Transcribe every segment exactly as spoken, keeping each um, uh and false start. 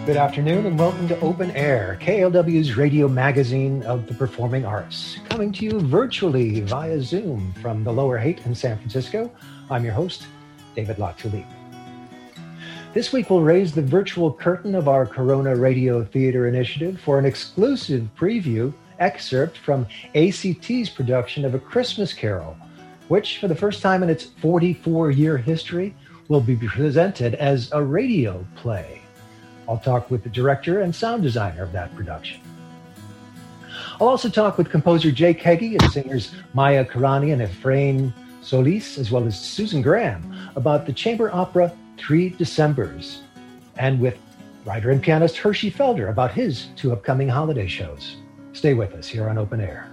Good afternoon and welcome to Open Air, K L W's radio magazine of the performing arts. Coming to you virtually via Zoom from the Lower Haight in San Francisco. I'm your host, David Latulippe. This week we'll raise the virtual curtain of our Corona Radio Theater Initiative for an exclusive preview excerpt from A C T's production of A Christmas Carol, which for the first time in its forty-four-year history will be presented as a radio play. I'll talk with the director and sound designer of that production. I'll also talk with composer Jake Heggie and singers Maya Karani and Efrain Solis, as well as Susan Graham, about the chamber opera Three Decembers, and with writer and pianist Hershey Felder about his two upcoming holiday shows. Stay with us here on Open Air.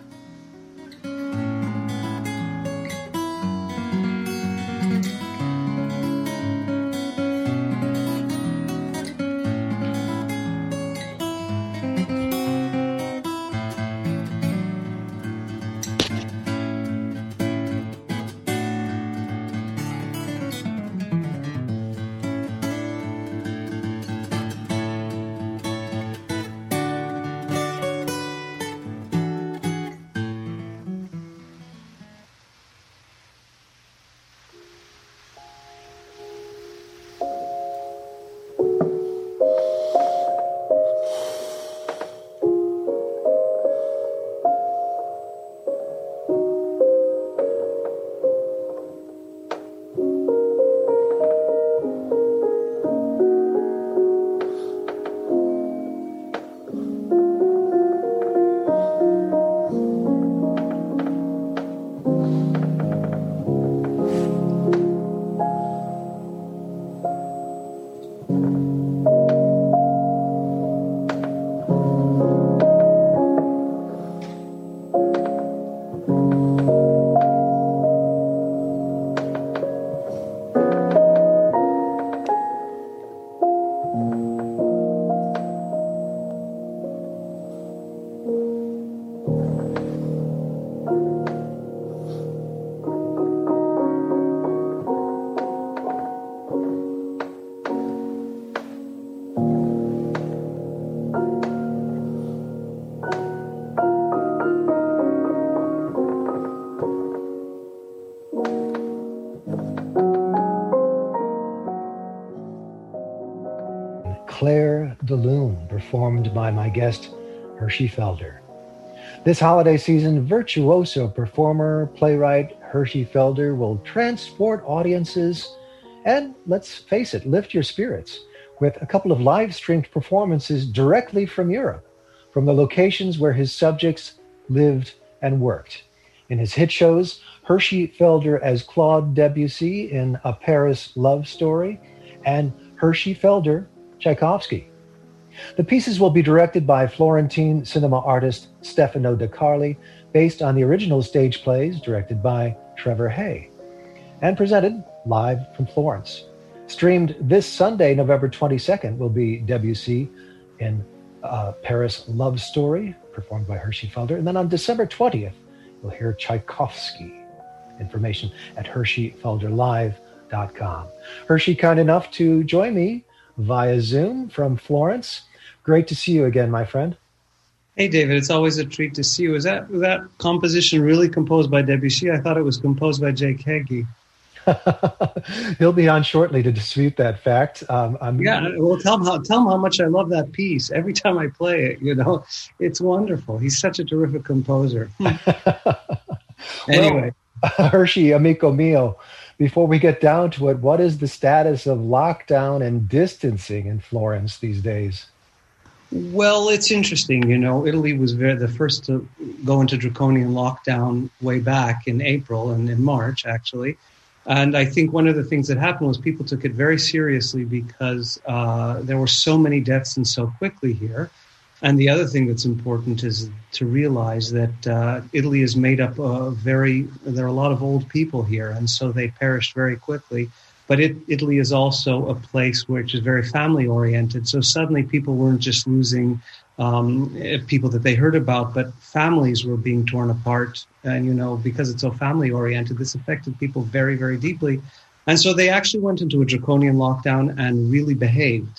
Claire de Lune, performed by my guest, Hershey Felder. This holiday season, virtuoso performer, playwright Hershey Felder will transport audiences and, let's face it, lift your spirits with a couple of live-streamed performances directly from Europe, from the locations where his subjects lived and worked. In his hit shows, Hershey Felder as Claude Debussy in A Paris Love Story, and Hershey Felder Tchaikovsky. The pieces will be directed by Florentine cinema artist Stefano De Carli, based on the original stage plays directed by Trevor Hay, and presented live from Florence. Streamed this Sunday, November twenty-second, will be Debussy in uh, Paris Love Story, performed by Hershey Felder. And then on December twentieth, you'll hear Tchaikovsky. Information at hershey felder live dot com. Hershey, kind enough to join me via Zoom from Florence. Great to see you again, my friend. Hey, David, it's always a treat to see you. Was that, was that composition really composed by Debussy? I thought it was composed by Jake Heggie. He'll be on shortly to dispute that fact. Um, I'm... Yeah, well, tell him, how, tell him how much I love that piece. Every time I play it, you know, it's wonderful. He's such a terrific composer. Anyway. Well, Hershey, amico mio, before we get down to it, what is the status of lockdown and distancing in Florence these days? Well, it's interesting. You know, Italy was very, the first to go into draconian lockdown way back in April and in March, actually. And I think one of the things that happened was people took it very seriously because uh, there were so many deaths and so quickly here. And the other thing that's important is to realize that uh, Italy is made up of very, there are a lot of old people here, and so they perished very quickly. But it, Italy is also a place which is very family-oriented, so suddenly people weren't just losing um, people that they heard about, but families were being torn apart. And, you know, because it's so family-oriented, this affected people very, very deeply. And so they actually went into a draconian lockdown and really behaved.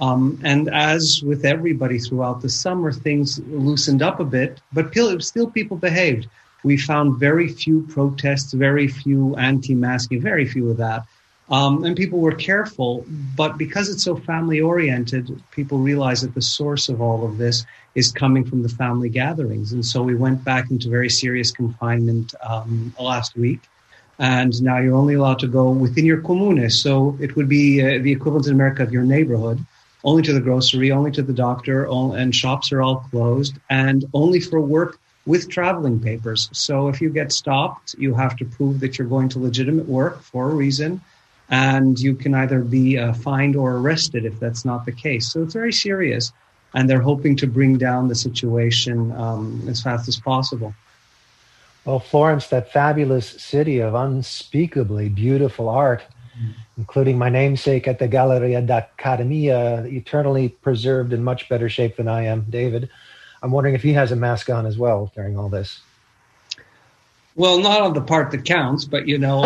Um, and as with everybody throughout the summer, things loosened up a bit, but still people behaved. We found very few protests, very few anti-masking, very few of that. Um, and people were careful, but because it's so family-oriented, people realized that the source of all of this is coming from the family gatherings. And so we went back into very serious confinement um, last week. And now you're only allowed to go within your comune. So it would be uh, the equivalent in America of your neighborhood, only to the grocery, only to the doctor, all, and shops are all closed, and only for work with traveling papers. So if you get stopped, you have to prove that you're going to legitimate work for a reason, and you can either be uh, fined or arrested if that's not the case. So it's very serious, and they're hoping to bring down the situation um, as fast as possible. Well, Florence, that fabulous city of unspeakably beautiful art, mm. including my namesake at the Galleria d'Accademia, eternally preserved in much better shape than I am, David. I'm wondering if he has a mask on as well during all this. Well, not on the part that counts, but, you know,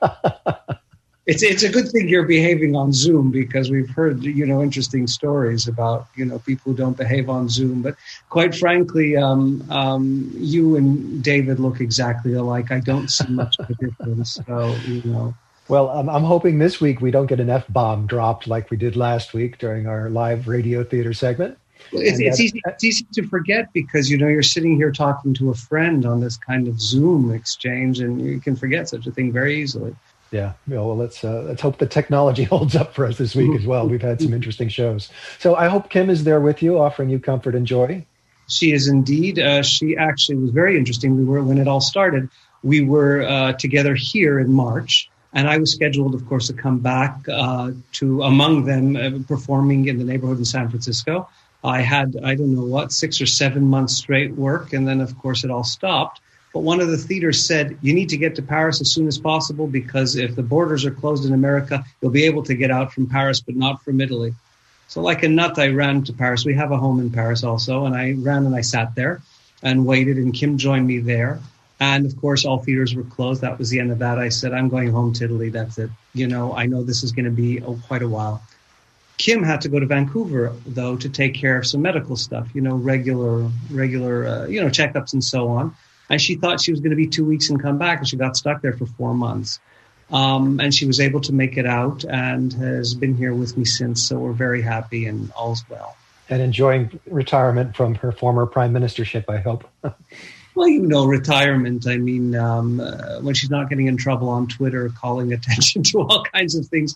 it's it's a good thing you're behaving on Zoom, because we've heard, you know, interesting stories about, you know, people who don't behave on Zoom. But quite frankly, um, um, you and David look exactly alike. I don't see much of a difference. So, you know. Well, I'm, I'm hoping this week we don't get an F-bomb dropped like we did last week during our live radio theater segment. It's, it's easy. It's easy to forget because, you know, you're sitting here talking to a friend on this kind of Zoom exchange, and you can forget such a thing very easily. Yeah. Well, let's uh, let's hope the technology holds up for us this week as well. We've had some interesting shows. So I hope Kim is there with you, offering you comfort and joy. She is indeed. Uh, she actually was very interesting. We were when it all started. We were uh, together here in March. And I was scheduled, of course, to come back uh, to among them uh, performing in the neighborhood in San Francisco. I had, I don't know what, six or seven months straight work. And then, of course, it all stopped. But one of the theaters said, you need to get to Paris as soon as possible, because if the borders are closed in America, you'll be able to get out from Paris, but not from Italy. So like a nut, I ran to Paris. We have a home in Paris also. And I ran and I sat there and waited. And Kim joined me there. And, of course, all theaters were closed. That was the end of that. I said, I'm going home to Italy. That's it. You know, I know this is going to be oh, quite a while. Kim had to go to Vancouver, though, to take care of some medical stuff, you know, regular, regular, uh, you know, checkups and so on. And she thought she was going to be two weeks and come back, and she got stuck there for four months. Um, and she was able to make it out and has been here with me since. So we're very happy and all's well. And enjoying retirement from her former prime ministership, I hope. Well, you know, retirement. I mean, um, uh, when she's not getting in trouble on Twitter, calling attention to all kinds of things,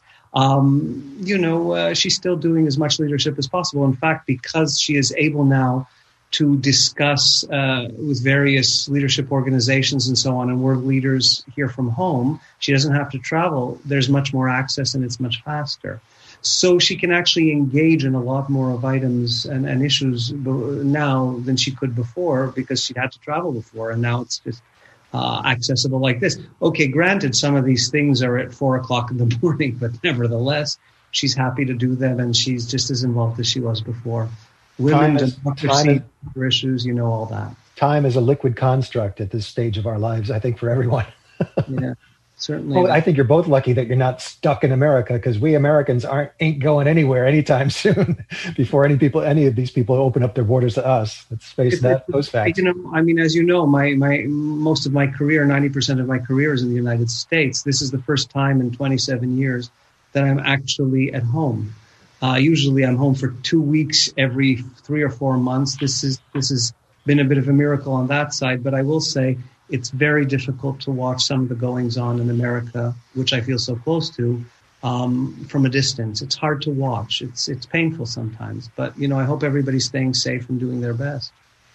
um, you know, uh, she's still doing as much leadership as possible. In fact, because she is able now to discuss uh, with various leadership organizations and so on, and we're leaders here from home, she doesn't have to travel. There's much more access, and it's much faster. So she can actually engage in a lot more of items and, and issues now than she could before, because she had to travel before, and now it's just uh, accessible like this. Okay, granted, some of these things are at four o'clock in the morning, but nevertheless, she's happy to do them, and she's just as involved as she was before. Women, democracy, issues, you know, all that. Time is a liquid construct at this stage of our lives, I think, for everyone. Yeah. Certainly. Well, I think you're both lucky that you're not stuck in America, because we Americans aren't ain't going anywhere anytime soon before any people, any of these people open up their borders to us. Let's face it's, that, those facts. You know, I mean, as you know, my, my most of my career, ninety percent of my career is in the United States. This is the first time in twenty-seven years that I'm actually at home. Uh, usually I'm home for two weeks every three or four months. This is this has been a bit of a miracle on that side, but I will say, it's very difficult to watch some of the goings on in America, which I feel so close to, um, from a distance. It's hard to watch. It's it's painful sometimes. But, you know, I hope everybody's staying safe and doing their best.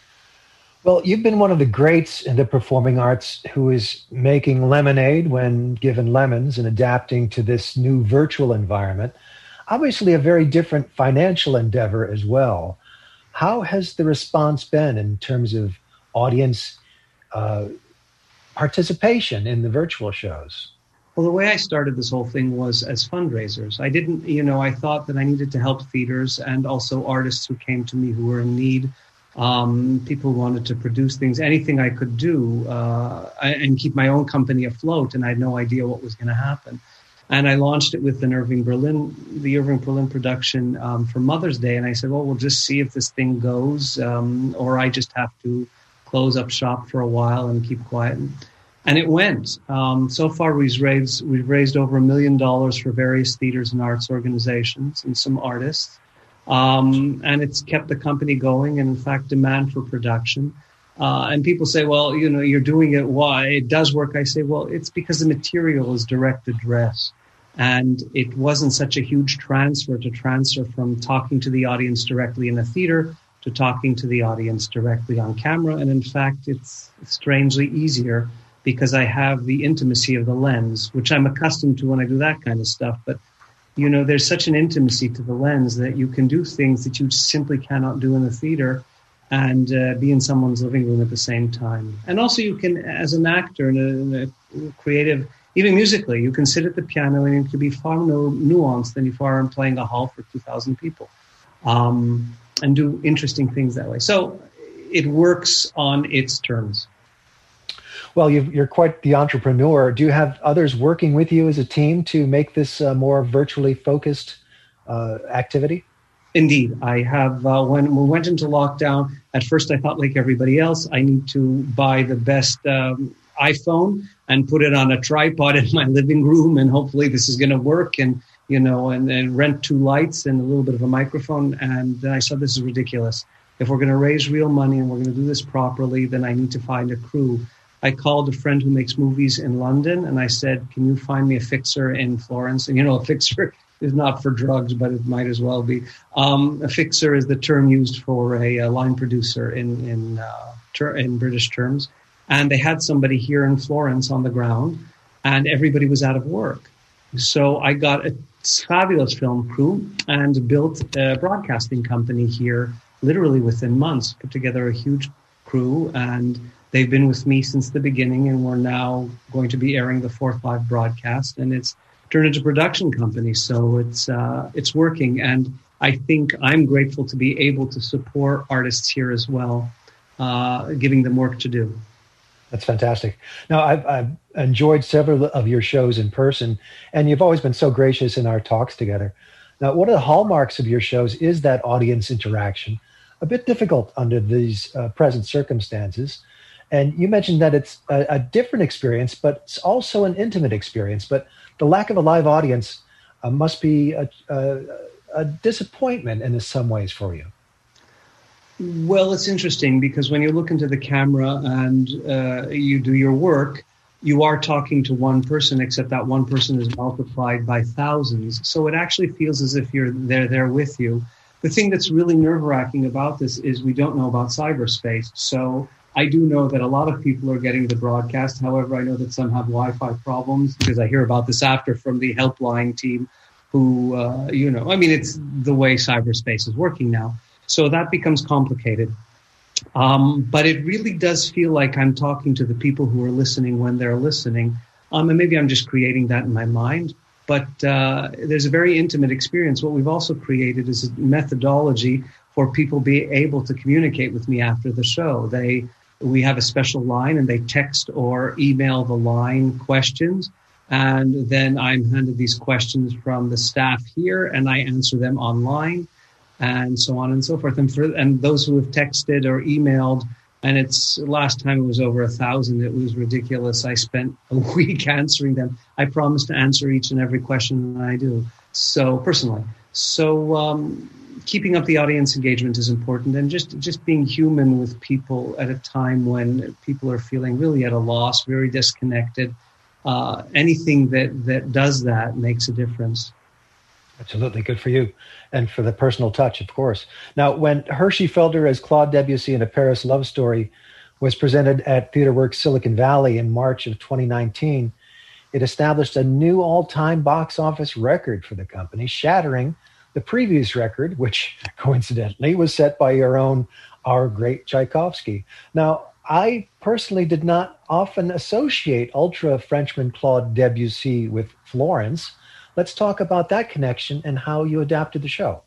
Well, you've been one of the greats in the performing arts who is making lemonade when given lemons and adapting to this new virtual environment. Obviously, a very different financial endeavor as well. How has the response been in terms of audience uh participation in the virtual shows? Well, the way I started this whole thing was as fundraisers. I didn't, you know, I thought that I needed to help theaters and also artists who came to me who were in need, um, people who wanted to produce things, anything I could do uh, and keep my own company afloat. And I had no idea what was going to happen. And I launched it with an Irving Berlin, the Irving Berlin production um, for Mother's Day. And I said, well, we'll just see if this thing goes, um, or I just have to close up shop for a while and keep quiet. And it went. Um, so far, we've raised we've raised over a million dollars for various theaters and arts organizations and some artists. Um, and it's kept the company going, and in fact, demand for production. Uh, and people say, well, you know, you're doing it. Why? It does work. I say, well, it's because the material is direct address. And it wasn't such a huge transfer to transfer from talking to the audience directly in a theater to talking to the audience directly on camera. And in fact, it's strangely easier because I have the intimacy of the lens, which I'm accustomed to when I do that kind of stuff. But, you know, there's such an intimacy to the lens that you can do things that you simply cannot do in the theater and uh, be in someone's living room at the same time. And also you can, as an actor and a, a creative, even musically, you can sit at the piano and it can be far more nuanced than if you are playing a hall for two thousand people, um, and do interesting things that way. So it works on its terms. Well, you've, you're quite the entrepreneur. Do you have others working with you as a team to make this a more virtually focused uh, activity? Indeed. I have, uh, when we went into lockdown, at first I thought like everybody else, I need to buy the best um, iPhone and put it on a tripod in my living room, and hopefully this is going to work, and, you know, and then rent two lights and a little bit of a microphone. And then I said, this is ridiculous. If we're going to raise real money and we're going to do this properly, then I need to find a crew. I called a friend who makes movies in London, and I said, can you find me a fixer in Florence? And, you know, a fixer is not for drugs, but it might as well be. Um, a fixer is the term used for a, a line producer in in, uh, ter- in British terms. And they had somebody here in Florence on the ground, and everybody was out of work. So I got a fabulous film crew and built a broadcasting company here, literally within months, put together a huge crew, and they've been with me since the beginning, and we're now going to be airing the fourth live broadcast, and it's turned into a production company. So it's uh, it's working, and I think I'm grateful to be able to support artists here as well, uh, giving them work to do. That's fantastic. Now, I've, I've enjoyed several of your shows in person, and you've always been so gracious in our talks together. Now, one of the hallmarks of your shows is that audience interaction, a bit difficult under these uh, present circumstances. And you mentioned that it's a, a different experience, but it's also an intimate experience. But the lack of a live audience uh, must be a, a, a disappointment in some ways for you. Well, it's interesting because when you look into the camera and uh, you do your work, you are talking to one person, except that one person is multiplied by thousands. So it actually feels as if you're they're there with you. The thing that's really nerve-wracking about this is we don't know about cyberspace. So I do know that a lot of people are getting the broadcast. However, I know that some have Wi-Fi problems, because I hear about this after from the helpline team who, uh, you know, I mean, it's the way cyberspace is working now. So that becomes complicated. Um, but it really does feel like I'm talking to the people who are listening when they're listening. Um, and maybe I'm just creating that in my mind. But uh, there's a very intimate experience. What we've also created is a methodology for people being able to communicate with me after the show. They We have a special line, and they text or email the line questions. And then I'm handed these questions from the staff here, and I answer them online, and so on and so forth. And for and those who have texted or emailed, and it's last time it was over a thousand. It was ridiculous. I spent a week answering them. I promise to answer each and every question I do. So personally, so um, keeping up the audience engagement is important, and just just being human with people at a time when people are feeling really at a loss, very disconnected. Uh, anything that that does that makes a difference. Absolutely. Good for you. And for the personal touch, of course. Now, when Hershey Felder as Claude Debussy in A Paris Love Story was presented at TheaterWorks Silicon Valley in March of twenty nineteen, it established a new all-time box office record for the company, shattering the previous record, which coincidentally was set by your own, our great Tchaikovsky. Now, I personally did not often associate ultra Frenchman Claude Debussy with Florence. Let's talk about that connection and how you adapted the show.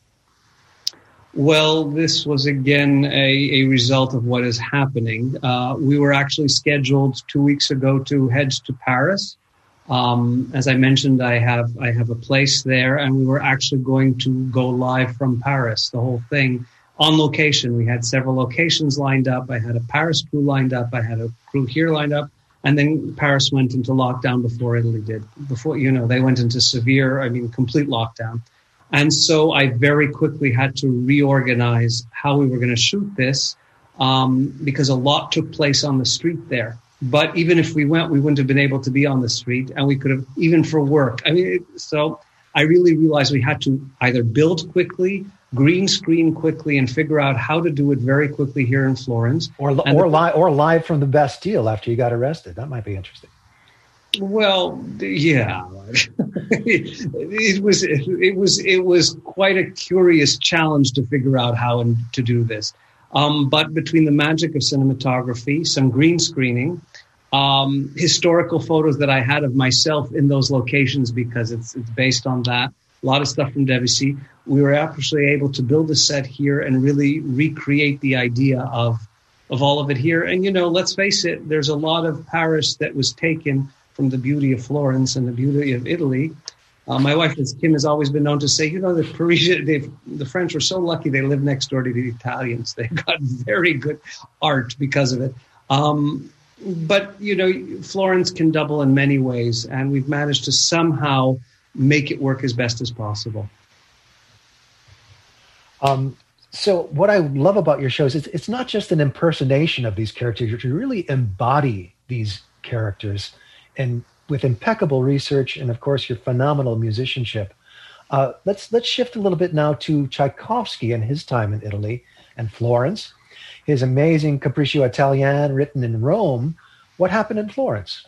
Well, this was, again, a, a result of what is happening. Uh, we were actually scheduled two weeks ago to head to Paris Um, as I mentioned, I have I have a place there, and we were actually going to go live from Paris, the whole thing, on location. We had several locations lined up. I had a Paris crew lined up. I had a crew here lined up. And then Paris went into lockdown before Italy did. Before, you know, they went into severe, I mean, complete lockdown. And so I very quickly had to reorganize how we were going to shoot this, um, because a lot took place on the street there. But even if we went, we wouldn't have been able to be on the street, and we could have, even for work. I mean, so I really realized we had to either build quickly, green screen quickly, and figure out how to do it very quickly here in Florence. Or or, the, li- or live from the Bastille after you got arrested. That might be interesting. Well, yeah, it was it was it was quite a curious challenge to figure out how and to do this. Um, but between the magic of cinematography, some green screening, um, historical photos that I had of myself in those locations, because it's it's based on that. A lot of stuff from Debussy. We were actually able to build a set here and really recreate the idea of of all of it here. And, you know, let's face it, there's a lot of Paris that was taken from the beauty of Florence and the beauty of Italy. Uh, my wife, Kim, has always been known to say, you know, the Parisian, the French were so lucky they lived next door to the Italians. They got very good art because of it. Um, but, you know, Florence can double in many ways, and we've managed to somehow make it work as best as possible. Um, so what I love about your shows is it's not just an impersonation of these characters. You really embody these characters, and with impeccable research and, of course, your phenomenal musicianship. Uh, let's let's shift a little bit now to Tchaikovsky and his time in Italy and Florence. His amazing Capriccio Italien, written in Rome. What happened in Florence?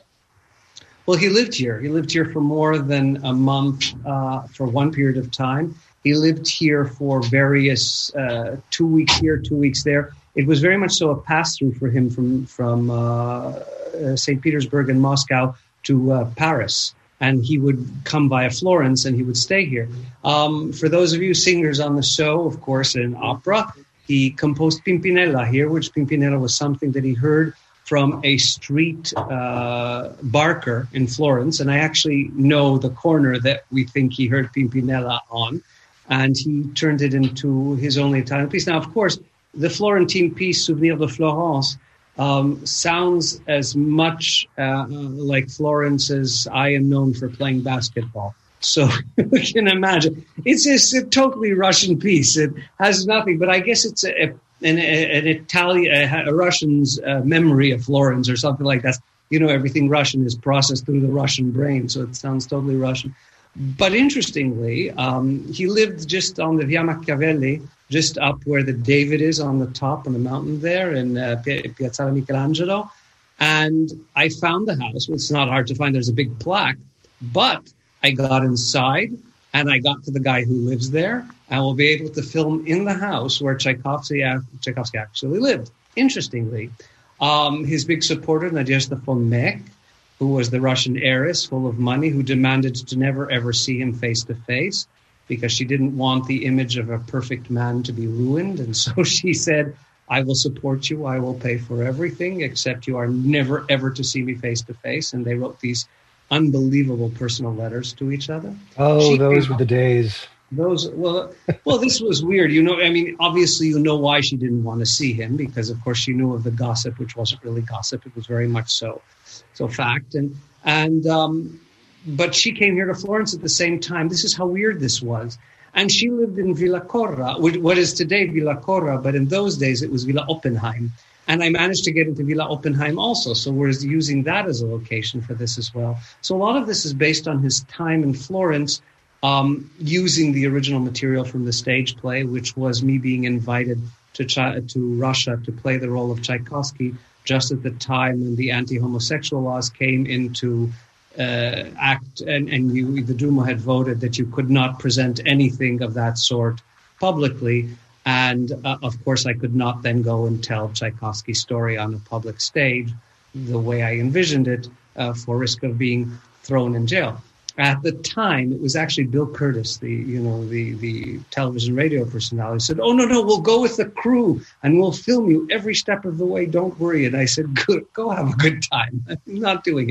Well, he lived here. He lived here for more than a month uh, for one period of time. He lived here for various, uh, two weeks here, two weeks there. It was very much so a pass-through for him from, from uh, Saint Petersburg and Moscow to uh, Paris. And he would come via Florence and he would stay here. Um, for those of you singers on the show, of course, in opera, he composed Pimpinella here, which Pimpinella was something that he heard from a street uh, barker in Florence. And I actually know the corner that we think he heard Pimpinella on. And he turned it into his only Italian piece. Now, of course, the Florentine piece, Souvenir de Florence, um, sounds as much uh, like Florence as I am known for playing basketball. So you can imagine. It's just a totally Russian piece. It has nothing, but I guess it's a, a An, an Italian, a, a Russian's uh, memory of Florence or something like that. You know, everything Russian is processed through the Russian brain, so it sounds totally Russian. But interestingly, um, he lived just on the Via Machiavelli, just up where the David is on the top on the mountain there in uh, Piazzale Michelangelo. And I found the house. Well, it's not hard to find. There's a big plaque. But I got inside, and I got to the guy who lives there. I will be able to film in the house where Tchaikovsky, Tchaikovsky actually lived. Interestingly, um, his big supporter, Nadezhda von Meck, who was the Russian heiress full of money, who demanded to never, ever see him face to face because she didn't want the image of a perfect man to be ruined. And so she said, I will support you. I will pay for everything, except you are never, ever to see me face to face. And they wrote these unbelievable personal letters to each other. Oh, she those were the days. Those well, well, this was weird. You know, I mean, obviously, you know why she didn't want to see him, because, of course, she knew of the gossip, which wasn't really gossip. It was very much so, so fact. And and um, but she came here to Florence at the same time. This is how weird this was. And she lived in Villa Corra, what is today Villa Corra, but in those days it was Villa Oppenheim. And I managed to get into Villa Oppenheim also, so we're using that as a location for this as well. So a lot of this is based on his time in Florence. Um, using the original material from the stage play, which was me being invited to Ch- to Russia to play the role of Tchaikovsky just at the time when the anti-homosexual laws came into uh, act, and, and you, the Duma had voted that you could not present anything of that sort publicly. And, uh, of course, I could not then go and tell Tchaikovsky's story on a public stage the way I envisioned it uh, for risk of being thrown in jail. At the time, it was actually Bill Curtis, the you know the the television radio personality, said, "Oh no no, we'll go with the crew and we'll film you every step of the way. Don't worry." And I said, "Good, go have a good time." I'm not doing it.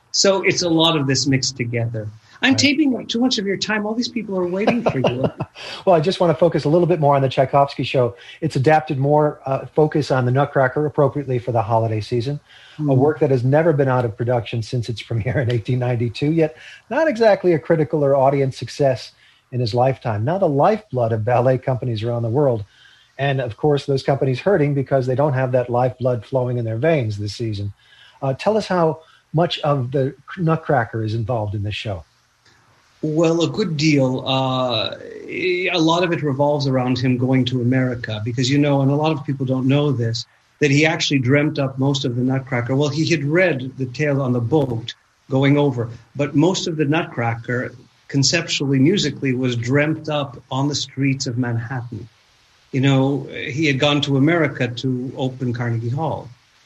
So it's a lot of this mixed together. I'm right. Taping up too much of your time. All these people are waiting for you. Well, I just want to focus a little bit more on the Tchaikovsky show. It's adapted more uh, focus on the Nutcracker appropriately for the holiday season, mm. a work that has never been out of production since its premiere in eighteen ninety-two, yet not exactly a critical or audience success in his lifetime. Now the lifeblood of ballet companies around the world. And, of course, those companies hurting because they don't have that lifeblood flowing in their veins this season. Uh, tell us how much of the Nutcracker is involved in this show. Well, a good deal. Uh, a lot of it revolves around him going to America because, you know, and a lot of people don't know this, that he actually dreamt up most of the Nutcracker. Well, he had read the tale on the boat going over, but most of the Nutcracker, conceptually, musically, was dreamt up on the streets of Manhattan. You know, he had gone to America to open Carnegie Hall.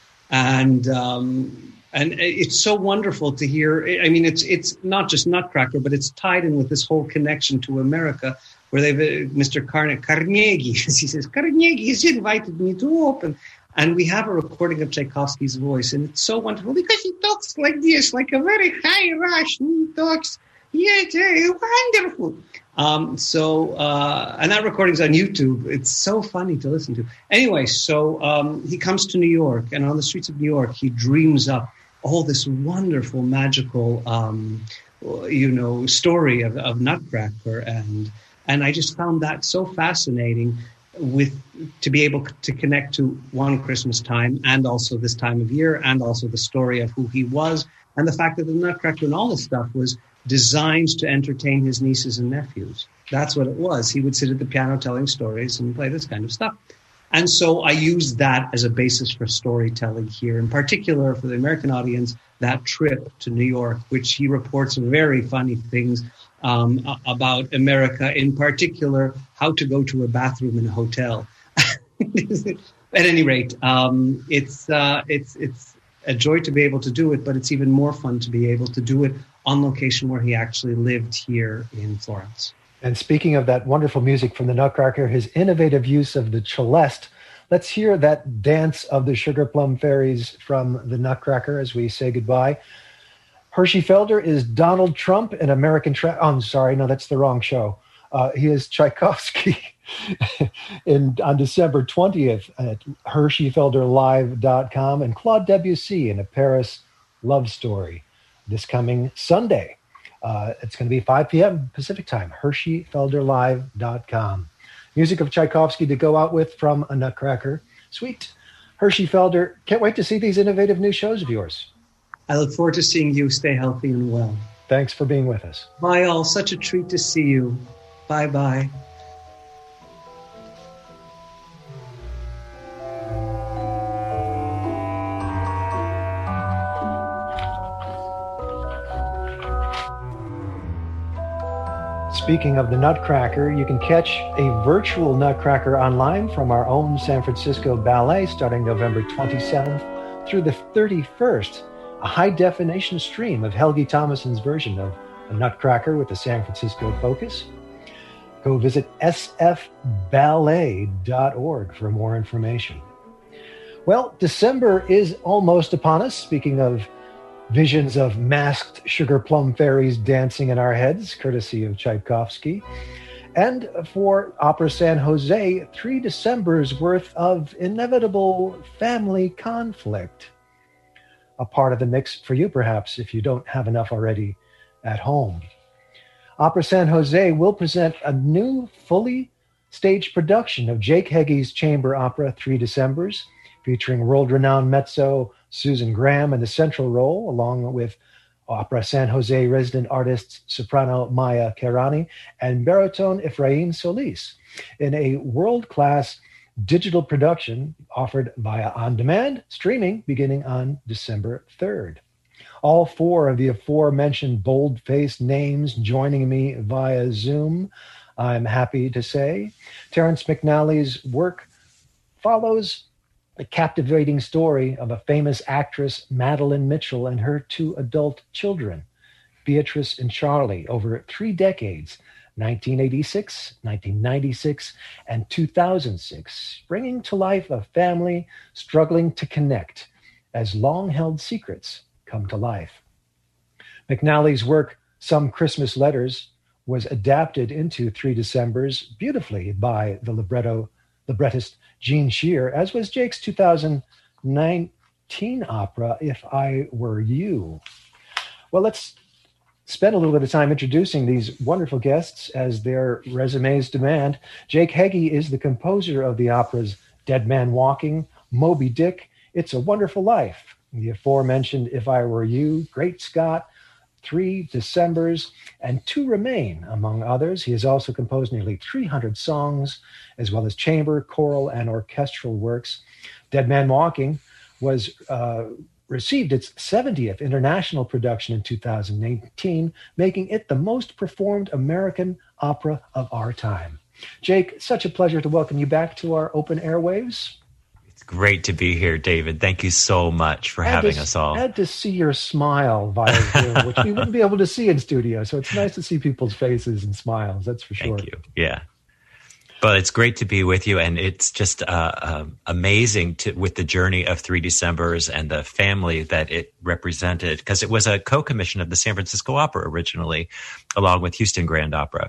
And um, and it's so wonderful to hear. I mean, it's it's not just Nutcracker, but it's tied in with this whole connection to America, where they've Mister Carne- Carnegie, he says, Carnegie has invited me to open. And we have a recording of Tchaikovsky's voice, and it's so wonderful because he talks like this, like a very high Russian. He talks, yeah, wonderful. Um, so, uh, and that recording's on YouTube. It's so funny to listen to. Anyway, so um, he comes to New York, and on the streets of New York, he dreams up all this wonderful, magical, um, you know, story of, of Nutcracker, and and I just found that so fascinating with to be able to connect to one Christmas time and also this time of year, and also the story of who he was, and the fact that the Nutcracker and all this stuff was designed to entertain his nieces and nephews. That's what it was. He would sit at the piano telling stories and play this kind of stuff. And so I used that as a basis for storytelling here, in particular for the American audience, that trip to New York, which he reports very funny things um, about America, in particular, how to go to a bathroom in a hotel. At any rate, um, it's uh, it's it's a joy to be able to do it, but it's even more fun to be able to do it on location where he actually lived here in Florence. And speaking of that wonderful music from the Nutcracker, his innovative use of the celeste, let's hear that dance of the Sugar Plum Fairies from the Nutcracker as we say goodbye. Hershey Felder is Donald Trump in American... Tra- oh, I'm sorry, no, that's the wrong show. Uh, he is Tchaikovsky in, on December twentieth at hershey felder live dot com, and Claude Debussy in A Paris Love Story this coming Sunday. Uh, it's going to be five p.m. Pacific time, hershey felder live dot com. Music of Tchaikovsky to go out with from a Nutcracker. Sweet. Hershey Felder, can't wait to see these innovative new shows of yours. I look forward to seeing you. Stay healthy and well. Thanks for being with us. Bye, all. Such a treat to see you. Bye-bye. Speaking of the Nutcracker, you can catch a virtual Nutcracker online from our own San Francisco Ballet starting November twenty-seventh through the thirty-first, a high-definition stream of Helgi Thomason's version of a Nutcracker with a San Francisco focus. Go visit s f ballet dot org for more information. Well, December is almost upon us. Speaking of visions of masked sugar plum fairies dancing in our heads, courtesy of Tchaikovsky. And for Opera San Jose, three Decembers worth of inevitable family conflict. A part of the mix for you, perhaps, if you don't have enough already at home. Opera San Jose will present a new, fully staged production of Jake Heggie's chamber opera, Three Decembers, featuring world-renowned mezzo Susan Graham in the central role, along with Opera San Jose resident artists soprano Maya Kerani and baritone Efrain Solis, in a world-class digital production offered via on-demand streaming beginning on December third. All four of the aforementioned bold-faced names joining me via Zoom, I'm happy to say. Terrence McNally's work follows the captivating story of a famous actress, Madeline Mitchell, and her two adult children, Beatrice and Charlie, over three decades, nineteen eighty-six, nineteen ninety-six, and two thousand six, bringing to life a family struggling to connect as long-held secrets come to life. McNally's work, Some Christmas Letters, was adapted into Three Decembers beautifully by the libretto librettist Gene Shear, as was Jake's two thousand nineteen opera, If I Were You. Well, let's spend a little bit of time introducing these wonderful guests as their resumes demand. Jake Heggie is the composer of the operas Dead Man Walking, Moby Dick, It's a Wonderful Life, the aforementioned If I Were You, Great Scott, Three Decembers, and Two Remain, among others. He has also composed nearly three hundred songs, as well as chamber, choral, and orchestral works. Dead Man Walking was uh, received its seventieth international production in two thousand eighteen, making it the most performed American opera of our time. Jake, such a pleasure to welcome you back to our open airwaves. Great to be here, David. Thank you so much for and having to, us all. And to see your smile via Zoom, which we wouldn't be able to see in studio. So it's nice to see people's faces and smiles. That's for sure. Thank you. Yeah. But it's great to be with you. And it's just uh, uh, amazing to, with the journey of Three Decembers and the family that it represented, because it was a co-commission of the San Francisco Opera originally, along with Houston Grand Opera.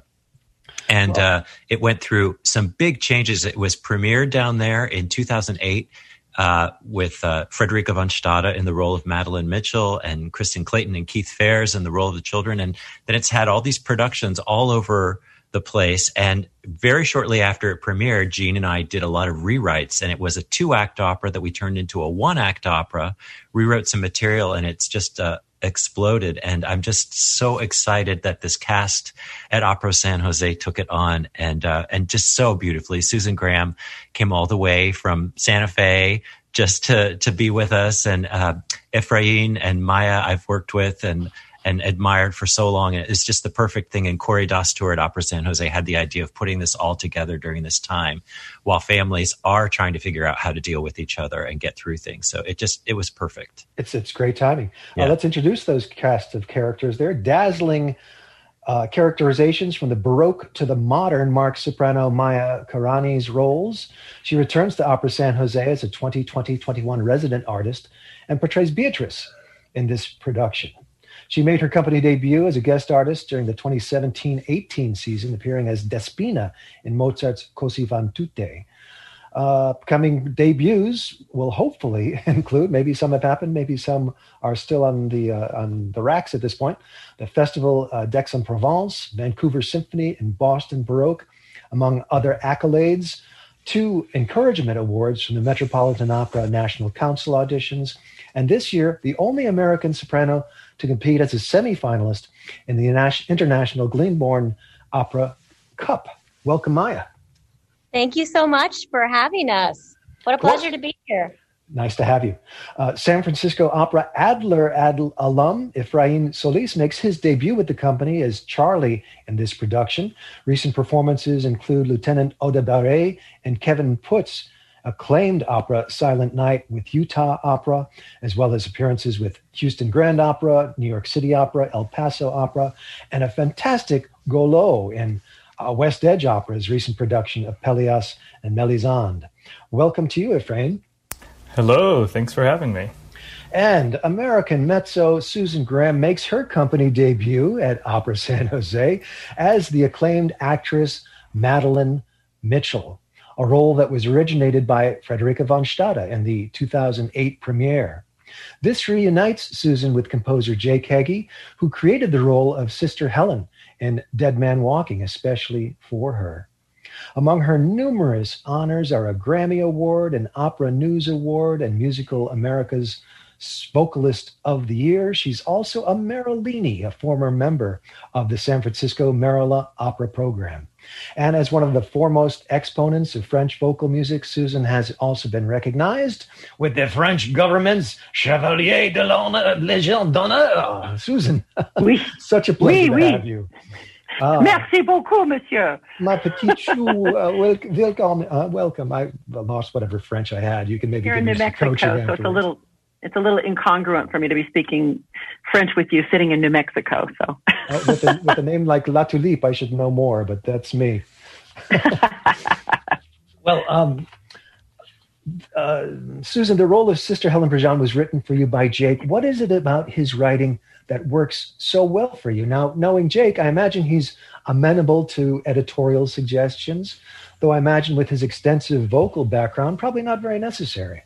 And uh, it went through some big changes. It was premiered down there in two thousand eight uh, with uh, Frederica von Stade in the role of Madeline Mitchell and Kristen Clayton and Keith Fares in the role of the children. And then it's had all these productions all over the place. And very shortly after it premiered, Gene and I did a lot of rewrites. And it was a two-act opera that we turned into a one-act opera, rewrote some material, and it's just uh, exploded. And I'm just so excited that this cast at Opera San Jose took it on, and uh, and just so beautifully. Susan Graham came all the way from Santa Fe just to to be with us, and uh, Efrain and Maya I've worked with and and admired for so long. And it's just the perfect thing. And Corey Dastur at Opera San Jose had the idea of putting this all together during this time while families are trying to figure out how to deal with each other and get through things. So it just, it was perfect. It's it's great timing. Yeah. Uh, let's introduce those cast of characters. They're dazzling uh, characterizations from the Baroque to the modern Mark soprano Maya Karani's roles. She returns to Opera San Jose as a twenty twenty twenty-one resident artist and portrays Beatrice in this production. She made her company debut as a guest artist during the twenty seventeen eighteen season, appearing as Despina in Mozart's Così fan tutte. Uh, coming debuts will hopefully include, maybe some have happened, maybe some are still on the uh, on the racks at this point, the Festival uh, d'Aix-en-Provence, Vancouver Symphony, and Boston Baroque, among other accolades. Two encouragement awards from the Metropolitan Opera National Council auditions, and this year, the only American soprano to compete as a semifinalist in the International Glyndebourne Opera Cup. Welcome, Maya. Thank you so much for having us. What a pleasure to be here. Nice to have you. Uh, San Francisco Opera Adler Adl alum Efrain Solis makes his debut with the company as Charlie in this production. Recent performances include Lieutenant Odebaré and Kevin Putt's acclaimed opera Silent Night with Utah Opera, as well as appearances with Houston Grand Opera, New York City Opera, El Paso Opera, and a fantastic Golo in uh, West Edge Opera's recent production of Pelléas and Mélisande. Welcome to you, Efrain. Hello, thanks for having me. And American mezzo Susan Graham makes her company debut at Opera San Jose as the acclaimed actress Madeline Mitchell, a role that was originated by Frederica von Stade in the two thousand eight premiere. This reunites Susan with composer Jake Heggie, who created the role of Sister Helen in Dead Man Walking, especially for her. Among her numerous honors are a Grammy Award, an Opera News Award, and Musical America's Vocalist of the Year. She's also a Merlini, a former member of the San Francisco Merilla Opera Program. And as one of the foremost exponents of French vocal music, Susan has also been recognized with the French government's Chevalier de la Légion d'honneur. Susan, oui. Such a pleasure oui, to oui. have you. Uh, Merci beaucoup, monsieur. Ma petite chou, uh, welcome. Uh, welcome. I lost whatever French I had. You can maybe You're give in me New some Mexico, coaching so it's a afterwards. little it's a little incongruent for me to be speaking French with you sitting in New Mexico. So uh, with, a, with a name like La Tulipe, I should know more, but that's me. Well, um, uh, Uh, Susan, the role of Sister Helen Prejean was written for you by Jake. What is it about his writing that works so well for you? Now, knowing Jake, I imagine he's amenable to editorial suggestions, though I imagine with his extensive vocal background, probably not very necessary.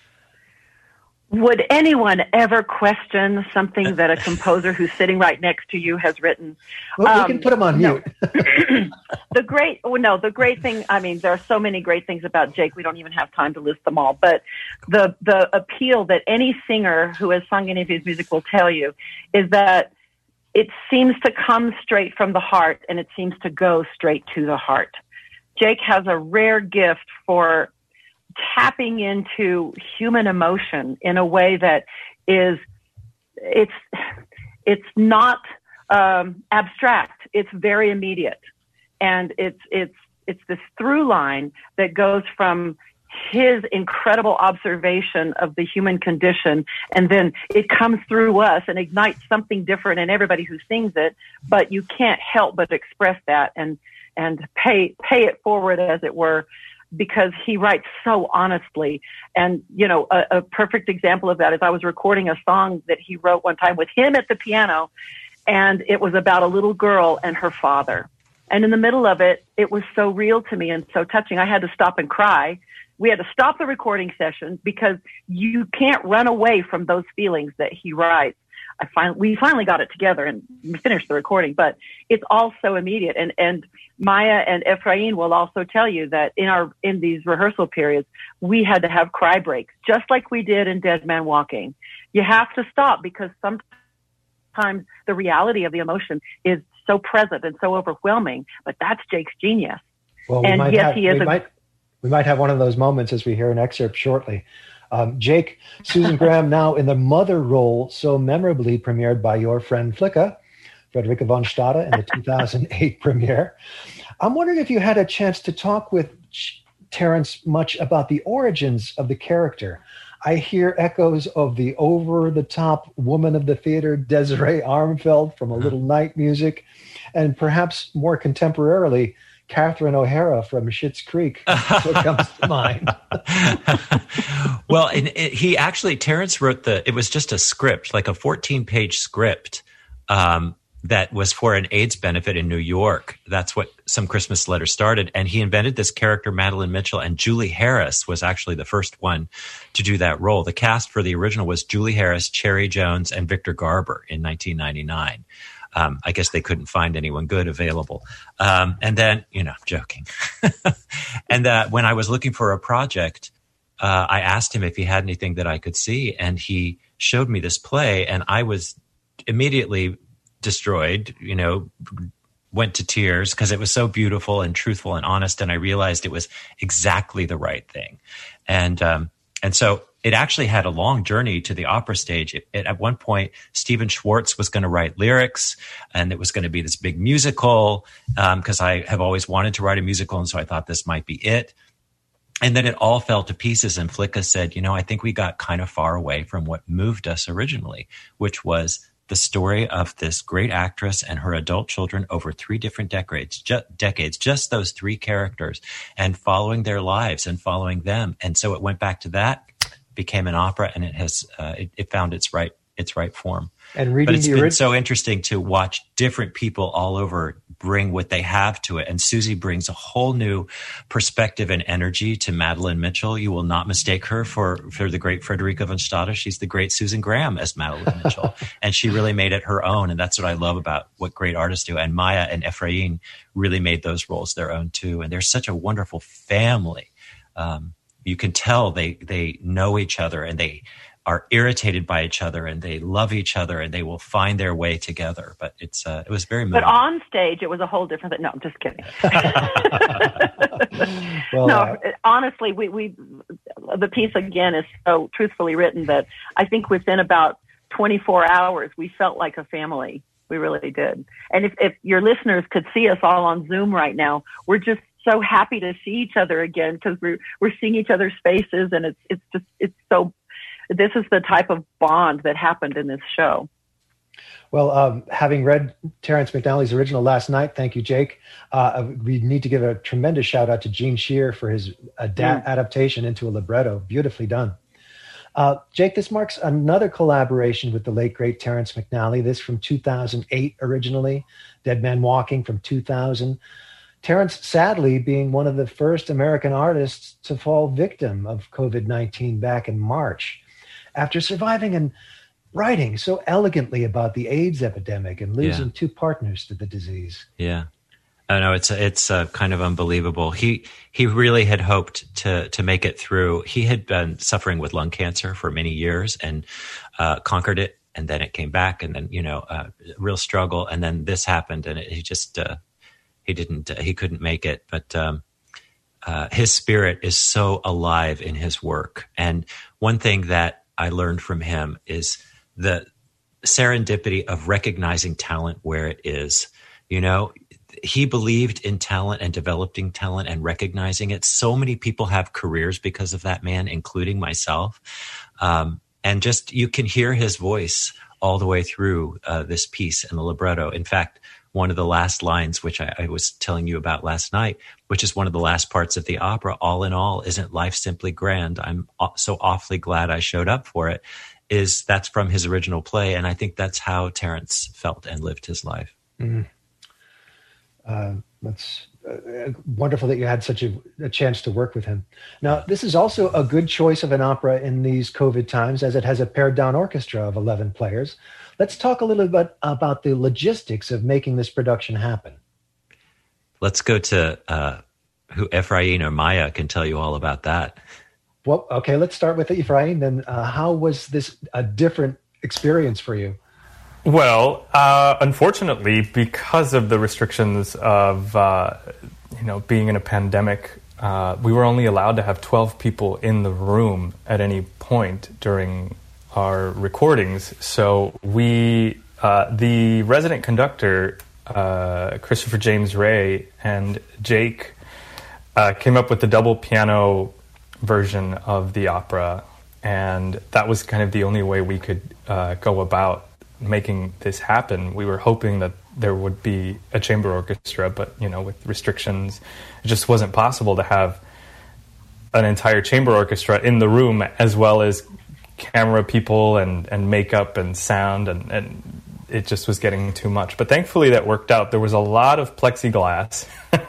Would anyone ever question something that a composer who's sitting right next to you has written? Well, we um, can put him on no. mute. The great, well, no, the great thing, I mean, there are so many great things about Jake. We don't even have time to list them all. But the, the appeal that any singer who has sung any of his music will tell you is that it seems to come straight from the heart, and it seems to go straight to the heart. Jake has a rare gift for tapping into human emotion in a way that is, it's, it's not um, abstract. It's very immediate. And it's, it's, it's this through line that goes from his incredible observation of the human condition, and then it comes through us and ignites something different in everybody who sings it, but you can't help but express that and, and pay, pay it forward, as it were, because he writes so honestly. And, you know, a, a perfect example of that is I was recording a song that he wrote one time with him at the piano, and it was about a little girl and her father. And in the middle of it, it was so real to me and so touching. I had to stop and cry. We had to stop the recording session because you can't run away from those feelings that he writes. I finally, we finally got it together and finished the recording, but it's all so immediate. And, and Maya and Ephraim will also tell you that in our, in these rehearsal periods, we had to have cry breaks, just like we did in Dead Man Walking. You have to stop because sometimes the reality of the emotion is so present and so overwhelming, but that's Jake's genius. Well, we and might yes, have, he is we a, might, we might have one of those moments as we hear an excerpt shortly. Um, Jake, Susan Graham now in the mother role, so memorably premiered by your friend Flicka, Frederica von Stade, in the two thousand eight premiere. I'm wondering if you had a chance to talk with Terence much about the origins of the character. I hear echoes of the over-the-top woman of the theater, Desiree Armfeld, from A Little Night Music, and perhaps more contemporarily, Catherine O'Hara from Schitt's Creek. That's what comes to mind. Well, and it, he actually, Terence wrote the, it was just a script, like a fourteen-page script um, that was for an AIDS benefit in New York. That's what Some Christmas Letter started. And he invented this character, Madeline Mitchell, and Julie Harris was actually the first one to do that role. The cast for the original was Julie Harris, Cherry Jones, and Victor Garber in nineteen ninety-nine. Um, I guess they couldn't find anyone good available. Um, and then, you know, joking. And uh, when I was looking for a project, uh, I asked him if he had anything that I could see. And he showed me this play, and I was immediately destroyed, you know, went to tears because it was so beautiful and truthful and honest. And I realized it was exactly the right thing. And, um, and so it actually had a long journey to the opera stage. It, it, at one point, Stephen Schwartz was going to write lyrics, and it was going to be this big musical because um, I have always wanted to write a musical, and so I thought this might be it. And then it all fell to pieces, and Flicka said, you know, I think we got kind of far away from what moved us originally, which was the story of this great actress and her adult children over three different decades, ju- decades, just those three characters, and following their lives and following them. And so it went back to that, became an opera, and it has uh, it, it found its right its right form. And reading but it's the been orig- so interesting to watch different people all over bring what they have to it. And Susie brings a whole new perspective and energy to Madeline Mitchell. You will not mistake her for, for the great Frederica von Stade. She's the great Susan Graham as Madeline Mitchell. And she really made it her own. And that's what I love about what great artists do. And Maya and Ephraim really made those roles their own too. And they're such a wonderful family. Um, you can tell they, they know each other, and they are irritated by each other, and they love each other, and they will find their way together. But it's uh, it was very moving. But on stage, it was a whole different thing. No, I'm just kidding. well, no, uh, honestly, we, we the piece, again, is so truthfully written that I think within about twenty-four hours, we felt like a family. We really did. And if, if your listeners could see us all on Zoom right now, we're just so happy to see each other again because we're, we're seeing each other's faces, and it's, it's just, it's so, this is the type of bond that happened in this show. Well, um, having read Terrence McNally's original last night, thank you, Jake. Uh, we need to give a tremendous shout out to Gene Shear for his ada- mm. adaptation into a libretto. Beautifully done. Uh, Jake, this marks another collaboration with the late, great Terrence McNally. This from two thousand eight originally, Dead Man Walking from two thousand. Terrence, sadly, being one of the first American artists to fall victim of covid nineteen back in March. After surviving and writing so elegantly about the AIDS epidemic and losing yeah. two partners to the disease. Yeah. I know it's it's uh, kind of unbelievable. He he really had hoped to to make it through. He had been suffering with lung cancer for many years and uh, conquered it, and then it came back, and then you know, uh, real struggle, and then this happened, and it, he just uh, he didn't uh, he couldn't make it. But um, uh, his spirit is so alive in his work, and one thing that I learned from him is the serendipity of recognizing talent where it is. You know, he believed in talent and developing talent and recognizing it. So many people have careers because of that man, including myself. Um, and just, you can hear his voice all the way through uh, this piece and the libretto. In fact, one of the last lines, which I, I was telling you about last night, which is one of the last parts of the opera, all in all, isn't life simply grand? I'm so awfully glad I showed up for it. Is that's from his original play, and I think that's how Terrence felt and lived his life. Mm. Uh, that's uh, wonderful that you had such a, a chance to work with him. Now, this is also a good choice of an opera in these COVID times, as it has a pared-down orchestra of eleven players. Let's talk a little bit about the logistics of making this production happen. Let's go to uh, who Efrain or Maya can tell you all about that. Well, okay, let's start with Efrain. Then, uh, how was this a different experience for you? Well, uh, unfortunately, because of the restrictions of uh, you know being in a pandemic, uh, we were only allowed to have twelve people in the room at any point during our recordings. So we, uh, the resident conductor, uh, Christopher James Ray, and Jake uh, came up with the double piano version of the opera, and that was kind of the only way we could uh, go about making this happen. We were hoping that there would be a chamber orchestra, but you know, with restrictions, it just wasn't possible to have an entire chamber orchestra in the room, as well as camera people and, and makeup and sound, and, and it just was getting too much. But thankfully that worked out. There was a lot of plexiglass.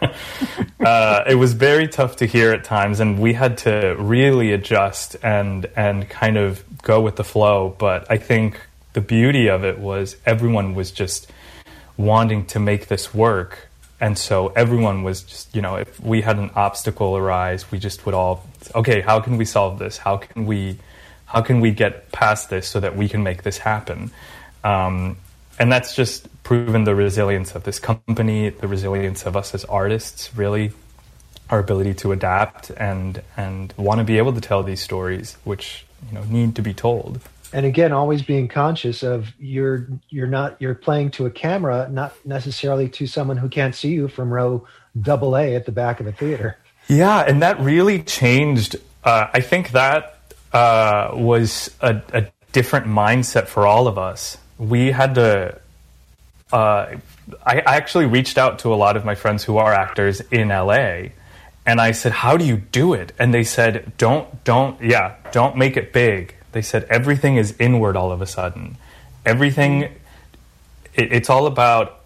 uh, it was very tough to hear at times, and we had to really adjust and and kind of go with the flow. But I think the beauty of it was everyone was just wanting to make this work. And so everyone was just, you know, if we had an obstacle arise, we just would all, okay, how can we solve this? How can we, how can we get past this so that we can make this happen? Um, and that's just proven the resilience of this company, the resilience of us as artists, really, our ability to adapt and and want to be able to tell these stories, which, you know, need to be told. And again, always being conscious of you're you're not you're playing to a camera, not necessarily to someone who can't see you from row double A at the back of a theater. Yeah, and that really changed. Uh, I think that uh, was a, a different mindset for all of us. We had to. Uh, I, I actually reached out to a lot of my friends who are actors in L A, and I said, "How do you do it?" And they said, "Don't, don't, yeah, don't make it big." They said everything is inward all of a sudden. Everything, it, it's all about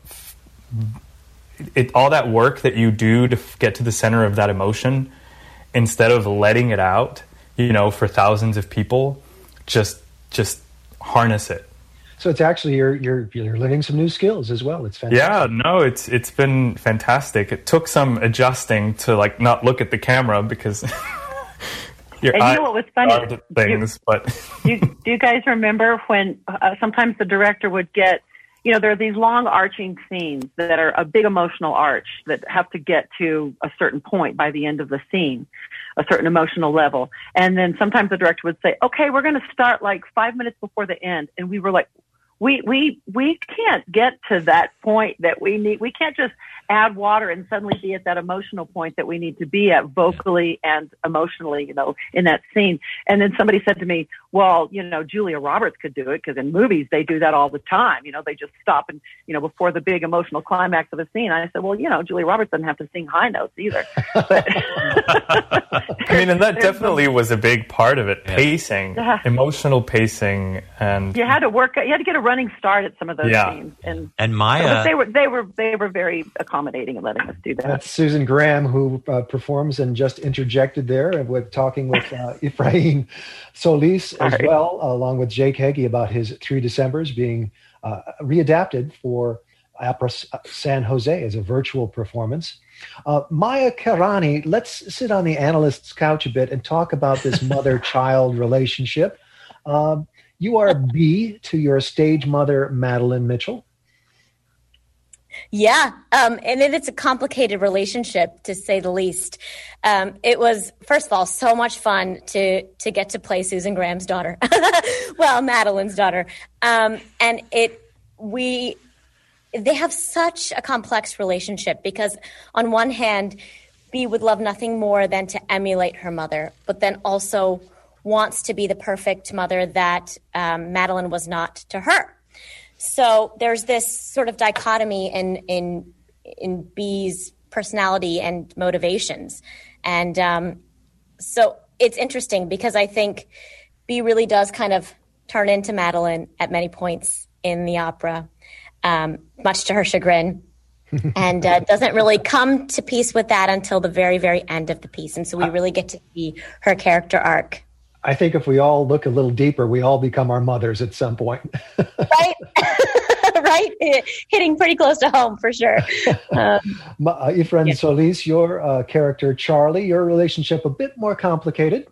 it. All that work that you do to get to the center of that emotion, instead of letting it out, you know, for thousands of people, just just harness it. So it's actually you're you're you're learning some new skills as well. It's fantastic. Yeah, no, it's it's been fantastic. It took some adjusting to like not look at the camera because. Your and you know what was funny? Things, you, but you, do you guys remember when uh, sometimes the director would get, you know, there are these long arching scenes that are a big emotional arch that have to get to a certain point by the end of the scene, a certain emotional level. And then sometimes the director would say, okay, we're going to start like five minutes before the end. And we were like, we we we can't get to that point that we need. We can't just add water and suddenly be at that emotional point that we need to be at vocally and emotionally, you know, in that scene. And then somebody said to me, well, you know, Julia Roberts could do it because in movies they do that all the time. You know, they just stop and, you know, before the big emotional climax of a scene. And I said, well, you know, Julia Roberts doesn't have to sing high notes either. But I mean, and that definitely was a big part of it. Yeah. Pacing, yeah. emotional pacing, and you had to work. You had to get a running start at some of those yeah. scenes. And and Maya, but they were they were they were very accommodating and letting us do that. That's Susan Graham, who uh, performs and just interjected there, and we're talking with uh, Efrain Solis as Sorry. well, along with Jake Heggie about his Three Decembers being uh, readapted for Opera San Jose as a virtual performance. Uh, Maya Karani, let's sit on the analyst's couch a bit and talk about this mother-child relationship. Um, you are B to your stage mother, Madeline Mitchell. Yeah, um, and it, it's a complicated relationship, to say the least. Um, it was, first of all, so much fun to to get to play Susan Graham's daughter. Well, Madeline's daughter. Um, and it we they have such a complex relationship because on one hand, B would love nothing more than to emulate her mother, but then also wants to be the perfect mother that um, Madeline was not to her. So there's this sort of dichotomy in in in B's personality and motivations, and um, so it's interesting because I think B really does kind of turn into Madeline at many points in the opera, um, much to her chagrin, and uh, doesn't really come to peace with that until the very, very end of the piece, and so we really get to see her character arc. I think if we all look a little deeper, we all become our mothers at some point. Right? Right? Hitting pretty close to home, for sure. Um, uh, Efrain yeah. Solis, your uh, character, Charlie, your relationship a bit more complicated.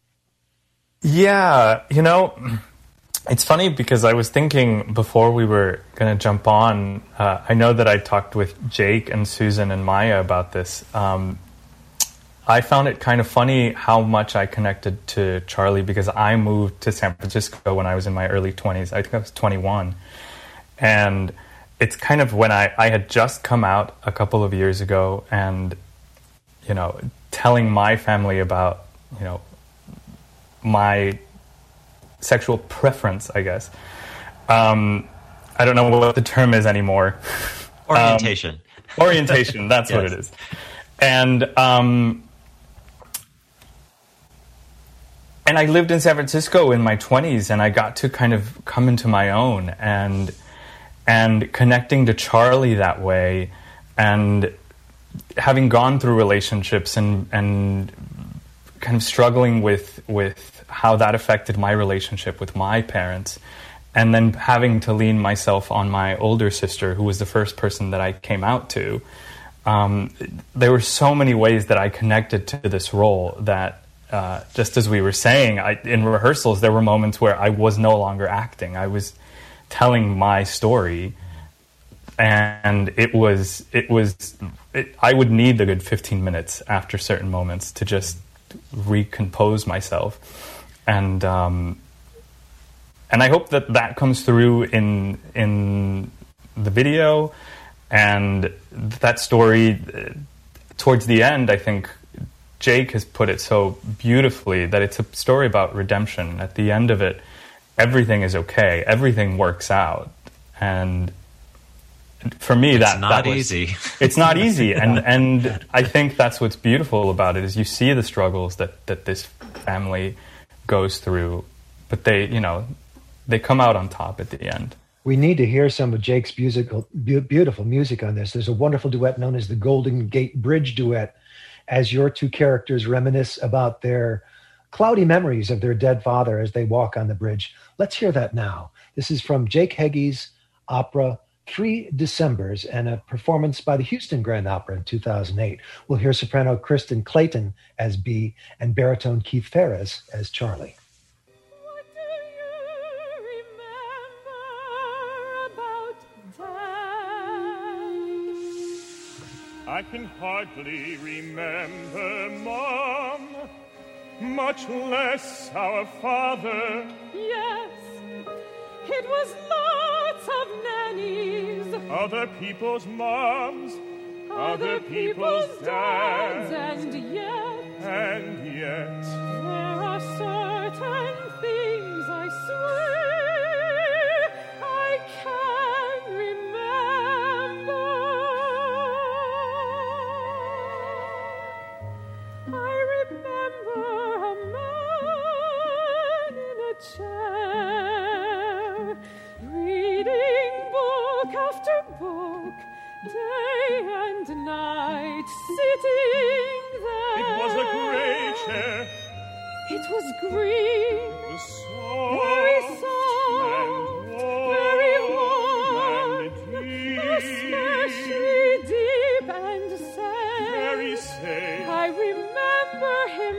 Yeah, you know, it's funny because I was thinking before we were going to jump on, uh, I know that I talked with Jake and Susan and Maya about this. Um, I found it kind of funny how much I connected to Charlie because I moved to San Francisco when I was in my early twenties. I think I was twenty-one. And it's kind of when I, I had just come out a couple of years ago and, you know, telling my family about, you know, my sexual preference, I guess. Um, I don't know what the term is anymore. Orientation. Um, orientation, that's yes. what it is. And... Um, And I lived in San Francisco in my twenties, and I got to kind of come into my own, and and connecting to Charlie that way, and having gone through relationships and and kind of struggling with with how that affected my relationship with my parents, and then having to lean myself on my older sister, who was the first person that I came out to. Um, there were so many ways that I connected to this role that. Uh, just as we were saying, I, in rehearsals, there were moments where I was no longer acting. I was telling my story, and it was it was it, I would need a good fifteen minutes after certain moments to just recompose myself, and um, and I hope that that comes through in in the video, and that story towards the end, I think. Jake has put it so beautifully that it's a story about redemption. At the end of it, everything is okay. Everything works out. And for me, it's that, not that was, easy. It's not easy. And and I think that's what's beautiful about it is you see the struggles that, that this family goes through, but they, you know, they come out on top at the end. We need to hear some of Jake's musical, be- beautiful music on this. There's a wonderful duet known as the Golden Gate Bridge Duet, as your two characters reminisce about their cloudy memories of their dead father as they walk on the bridge. Let's hear that now. This is from Jake Heggie's opera, Three Decembers, and a performance by the Houston Grand Opera in two thousand eight. We'll hear soprano Kristen Clayton as B and baritone Keith Ferris as Charlie. What do you remember about Dad? I can hardly remember Mom, much less our father. Yes, it was Mom. lots of nannies, other people's moms, other people's dads, and yet, and yet, there are certain things I swear I can remember. I remember a man in a chair, reading book after book, day and night, sitting there. it was a great chair, It was green, soft very soft, and warm very warm, and deep, especially deep and sad. very safe. I remember him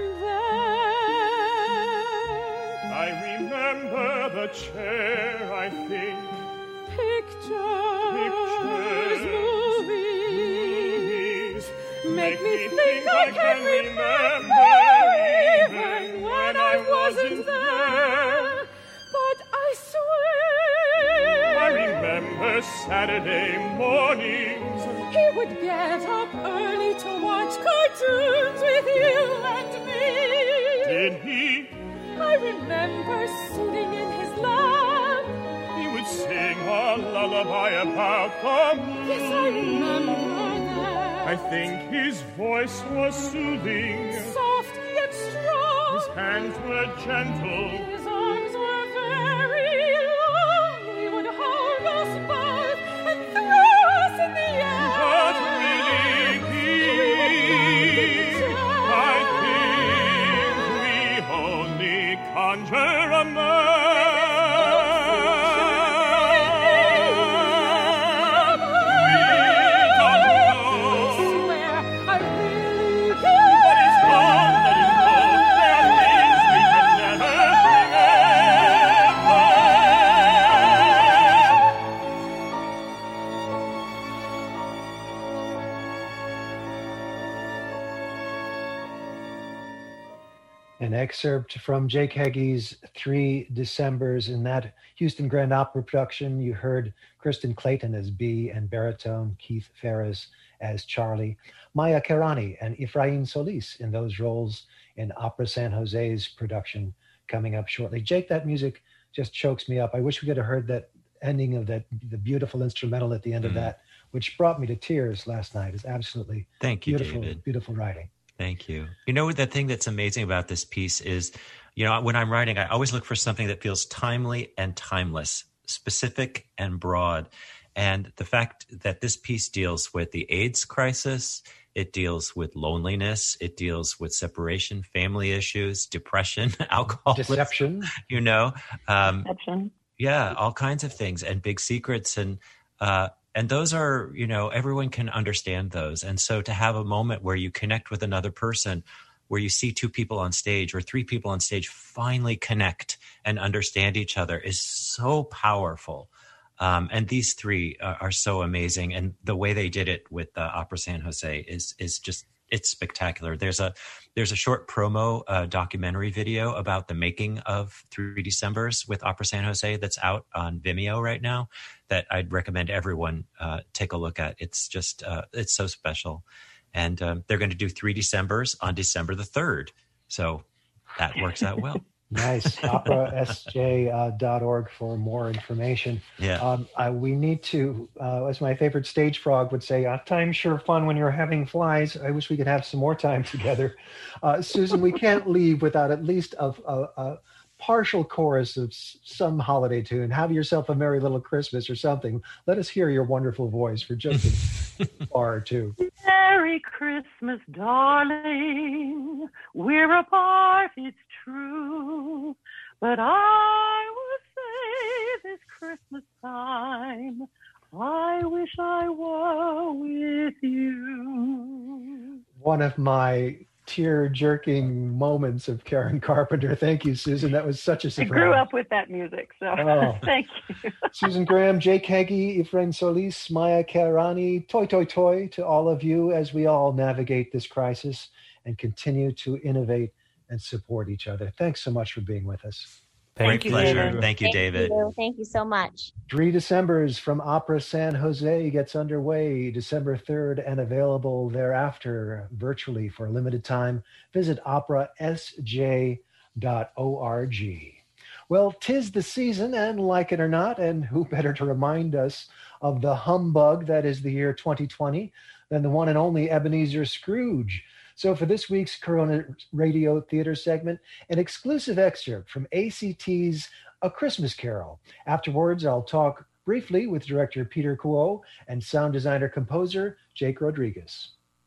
there. I remember the chair, I think, Pictures, Pictures, movies, make me me think I can remember even when I wasn't there. But I swear, I remember Saturday mornings, he would get up early to watch cartoons with you and me. did he? I remember sitting in his lap. He would sing a lullaby about the moon. Yes, I remember that. I think his voice was soothing, Soft yet strong. his hands were gentle, His arms were very long. He would hold us both and throw us in the air. but really he, I think we only conjure a man. We don't know. Swear, I really But he's can. gone, let him go. There are things we can never An excerpt from Jake Heggie's Three Decembers. In that Houston Grand Opera production, you heard Kristen Clayton as B and baritone Keith Ferris as Charlie, Maya Kerani and Efrain Solis in those roles in Opera San Jose's production coming up shortly. Jake, that music just chokes me up. I wish we could have heard that ending of that, the beautiful instrumental at the end Mm. of that, which brought me to tears last night. It's absolutely Thank you, beautiful, David. beautiful writing. Thank you. You know, the thing that's amazing about this piece is, you know, when I'm writing, I always look for something that feels timely and timeless, specific and broad. And the fact that this piece deals with the AIDS crisis, it deals with loneliness, it deals with separation, family issues, depression, alcoholism, Deception. you know, um, Deception. yeah, all kinds of things and big secrets. And, uh, and those are, you know, everyone can understand those. And so to have a moment where you connect with another person, where you see two people on stage or three people on stage finally connect and understand each other is so powerful. Um, and these three are, are so amazing. And the way they did it with uh, Opera San Jose is is just, it's spectacular. There's a there's a short promo uh, documentary video about the making of Three Decembers with Opera San Jose that's out on Vimeo right now that I'd recommend everyone uh, take a look at. It's just, uh, it's so special. And um, they're going to do Three Decembers on December the third. So that works out well. Nice. opera s j dot org for more information. Yeah. Um, I, we need to, uh, as my favorite stage frog would say, uh, time's sure fun when you're having flies. I wish we could have some more time together. Uh, Susan, we can't leave without at least a, a, a partial chorus of s- some holiday tune. Have yourself a merry little Christmas or something. Let us hear your wonderful voice for just a bar or two. Merry Christmas, darling. We're apart, it's true. But I will say this Christmas time, I wish I were with you. One of my tear-jerking moments of Karen Carpenter. Thank you, Susan. That was such a I surprise. grew up with that music, so Oh. thank you. Susan Graham, Jake Heggie, Efrain Solis, Maya Kerani, toi toi toi to all of you as we all navigate this crisis and continue to innovate and support each other. Thanks so much for being with us. Great you, pleasure. David. Thank you, Thank David. you. Thank you so much. Three Decembers from Opera San Jose gets underway December third and available thereafter virtually for a limited time. Visit opera s j dot org. Well, 'tis the season, and like it or not, and who better to remind us of the humbug that is the year twenty twenty than the one and only Ebenezer Scrooge. So for this week's Corona Radio Theater segment, an exclusive excerpt from A C T's A Christmas Carol. Afterwards, I'll talk briefly with director Peter Kuo and sound designer-composer Jake Rodriguez.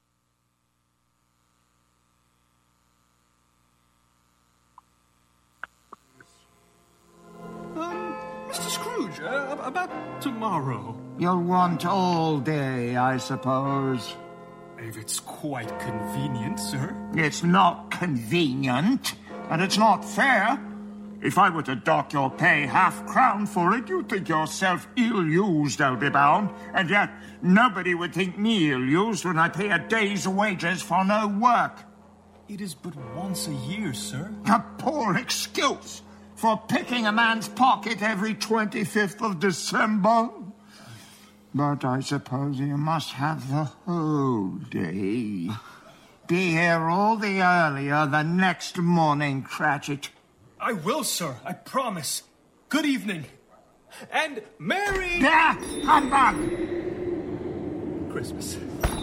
Um, Mister Scrooge, uh, about tomorrow. You'll want all day, I suppose. If it's quite convenient, sir. It's not convenient, and it's not fair. If I were to dock your pay half crown for it, you'd think yourself ill-used, I'll be bound. And yet, nobody would think me ill-used when I pay a day's wages for no work. It is but once a year, sir. A poor excuse for picking a man's pocket every twenty-fifth of December. But I suppose you must have the whole day. Be here all the earlier the next morning, Cratchit. I will, sir. I promise. Good evening. And Merry... There! Humbug! Christmas.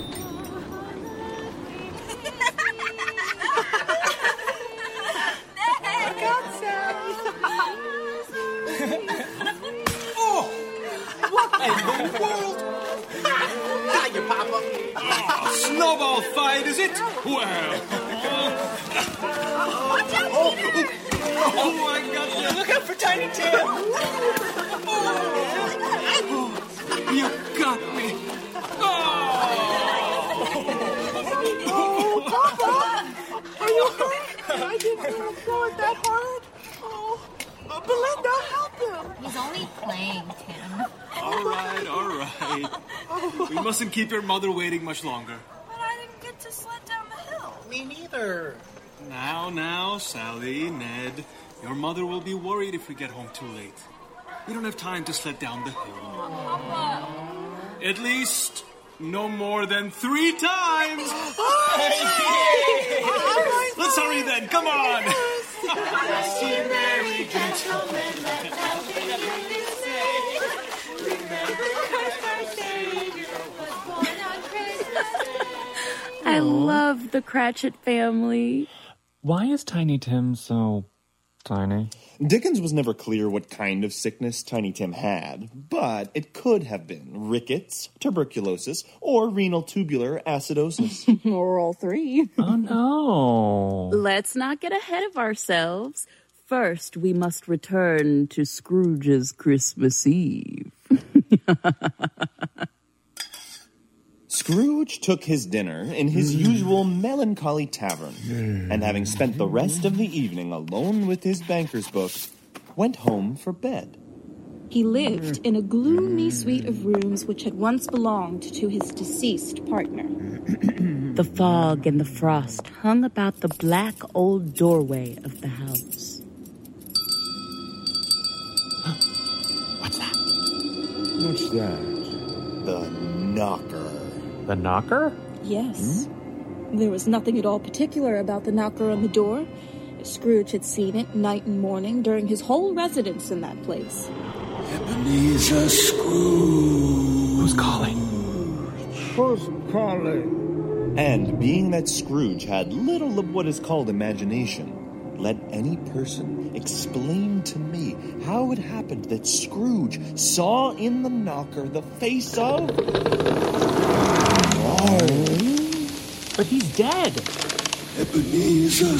Oh! What in the world? Got you, Papa. Oh, snowball fight, is it? Well... Watch out, Peter! Oh, my God. Look out for Tiny Tim! Oh, you got me. Oh! Oh, Papa! Are you hurt? I didn't hear him throw it that hard. Oh, uh, Belinda, help him. He's only playing, Tim. All right, all right. We mustn't keep your mother waiting much longer. But I didn't get to sled down the hill. Me neither. Now, now, Sally, Ned. Your mother will be worried if we get home too late. We don't have time to sled down the hill. Papa. At least, no more than three times. Let's hurry then. Come on. See merry gentlemen, let nothing you say. Remember Christ our Savior was born on Christmas Day. I love the Cratchit family. Why is Tiny Tim so tiny? Dickens was never clear what kind of sickness Tiny Tim had, but it could have been rickets, tuberculosis, or renal tubular acidosis. Or all three. Oh, no. Let's not get ahead of ourselves. First, we must return to Scrooge's Christmas Eve. Scrooge took his dinner in his usual melancholy tavern, and having spent the rest of the evening alone with his banker's book, went home for bed. He lived in a gloomy suite of rooms which had once belonged to his deceased partner. The fog and the frost hung about the black old doorway of the house. What's that? What's that? The knocker. The knocker? Yes. Hmm? There was nothing at all particular about the knocker on the door. Scrooge had seen it night and morning during his whole residence in that place. Ebenezer Scrooge. Who's calling? Who's calling? And being that Scrooge had little of what is called imagination, let any person explain to me how it happened that Scrooge saw in the knocker the face of... Oh. But he's dead. Ebenezer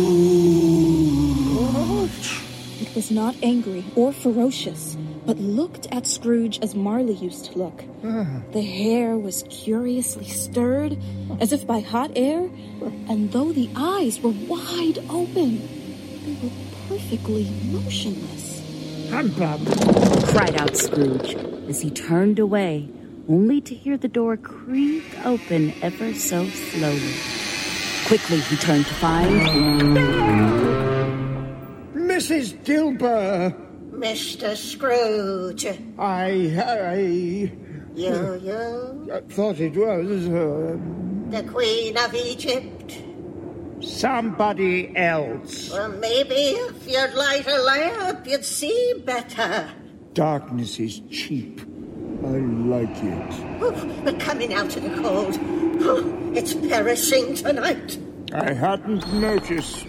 Scrooge. It was not angry or ferocious, but looked at Scrooge as Marley used to look. The hair was curiously stirred, as if by hot air, and though the eyes were wide open, they were perfectly motionless. Humbug! Cried out Scrooge as he turned away, only to hear the door creak open ever so slowly. Quickly he turned to find... Missus Dilber. Mister Scrooge. I, I... You, you? I thought it was, uh... The Queen of Egypt. Somebody else. Well, maybe if you'd light a lamp, you'd see better. Darkness is cheap. I like it. Oh, we're coming out of the cold. Oh, it's perishing tonight. I hadn't noticed.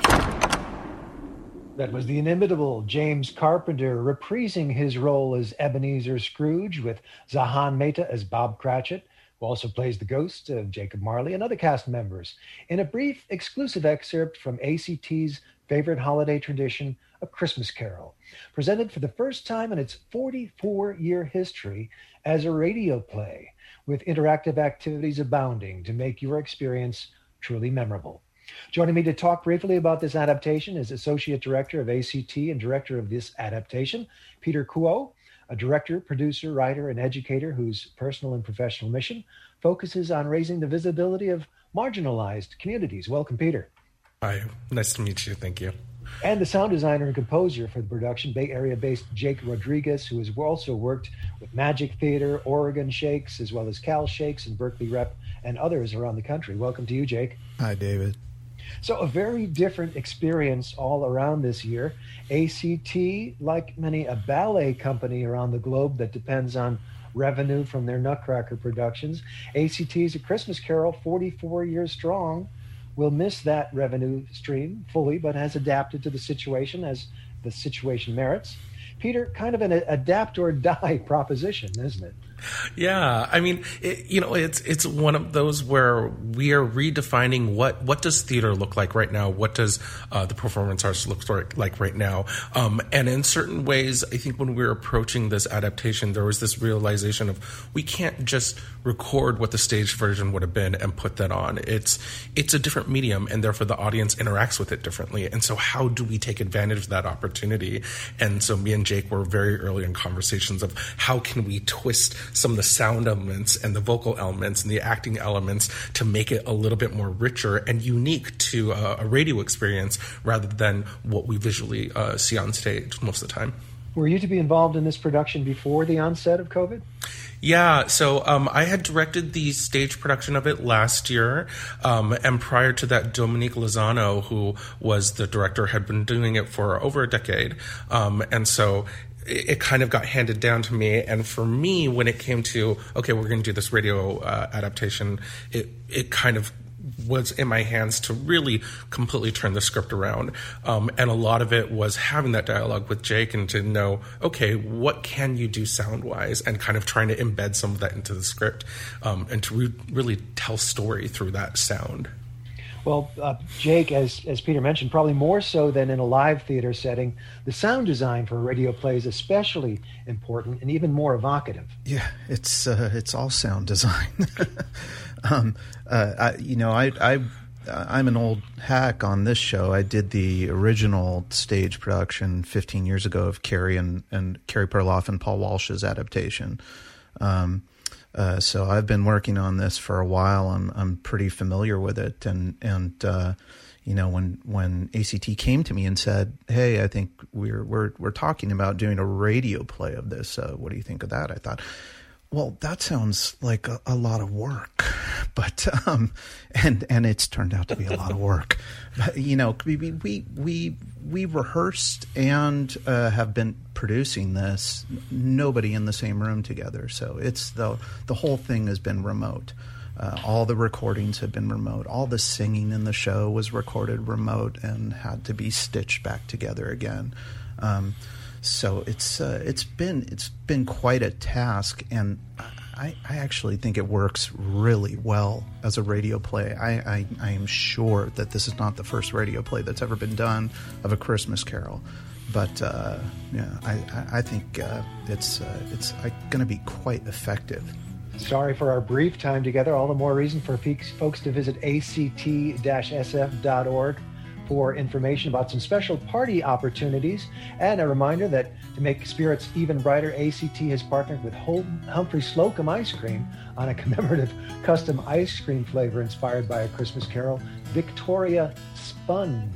That was the inimitable James Carpenter reprising his role as Ebenezer Scrooge with Zahan Mehta as Bob Cratchit, who also plays the ghost of Jacob Marley, and other cast members, in a brief exclusive excerpt from A C T's favorite holiday tradition, A Christmas Carol, presented for the first time in its forty-four-year history as a radio play, with interactive activities abounding to make your experience truly memorable. Joining me to talk briefly about this adaptation is Associate Director of A C T and Director of this adaptation, Peter Kuo, a director, producer, writer, and educator whose personal and professional mission focuses on raising the visibility of marginalized communities. Welcome, Peter. Hi, nice to meet you. Thank you. And the sound designer and composer for the production, Bay Area-based Jake Rodriguez, who has also worked with Magic Theater, Oregon Shakes, as well as Cal Shakes and Berkeley Rep, and others around the country. Welcome to you, Jake. Hi, David. So a very different experience all around this year. A C T, like many a ballet company around the globe that depends on revenue from their Nutcracker productions, A C T's A Christmas Carol, forty-four years strong, will miss that revenue stream fully, but has adapted to the situation as the situation merits. Peter, kind of an adapt or die proposition, isn't it? Yeah, I mean, it, you know, it's it's one of those where we are redefining what what does theater look like right now? What does uh, the performance arts look like right now? Um, and in certain ways, I think when we were approaching this adaptation, there was this realization of we can't just record what the stage version would have been and put that on. It's it's a different medium, and therefore the audience interacts with it differently. And so, how do we take advantage of that opportunity? And so, me and Jake were very early in conversations of how can we twist some of the sound elements and the vocal elements and the acting elements to make it a little bit more richer and unique to uh, a radio experience rather than what we visually uh, see on stage most of the time. Were you to be involved in this production before the onset of COVID? Yeah, so um, I had directed the stage production of it last year, um, and prior to that, Dominique Lozano, who was the director, had been doing it for over a decade, um, and so it kind of got handed down to me. And for me, when it came to, okay, we're going to do this radio uh, adaptation, it it kind of was in my hands to really completely turn the script around. Um, and a lot of it was having that dialogue with Jake and to know, okay, what can you do sound-wise, and kind of trying to embed some of that into the script, um, and to re- really tell story through that sound. Well, uh, Jake, as as Peter mentioned, probably more so than in a live theater setting, the sound design for a radio play is especially important and even more evocative. Yeah, it's uh, it's all sound design. um, uh, I, you know, I, I I'm an old hack on this show. I did the original stage production fifteen years ago of Carrie and and Carrie Perloff and Paul Walsh's adaptation. Um, Uh, so I've been working on this for a while. I'm I'm pretty familiar with it, and and uh, you know when when A C T came to me and said, "Hey, I think we're we're we're talking about doing a radio play of this. Uh, what do you think of that?" I thought, well, that sounds like a, a lot of work, but um, and and it's turned out to be a lot of work. But, you know, we we we we rehearsed and uh, have been producing this. Nobody in the same room together, so it's the the whole thing has been remote. Uh, all the recordings have been remote. All the singing in the show was recorded remote and had to be stitched back together again. Um, So it's uh, it's been it's been quite a task, and I, I actually think it works really well as a radio play. I, I, I am sure that this is not the first radio play that's ever been done of A Christmas Carol, but uh, yeah, I, I think uh, it's uh, it's uh, going to be quite effective. Sorry for our brief time together. All the more reason for folks to visit A C T S F dot org. for information about some special party opportunities. And a reminder that to make spirits even brighter, A C T has partnered with Humphrey Slocum Ice Cream on a commemorative custom ice cream flavor inspired by A Christmas Carol, Victoria Sponge.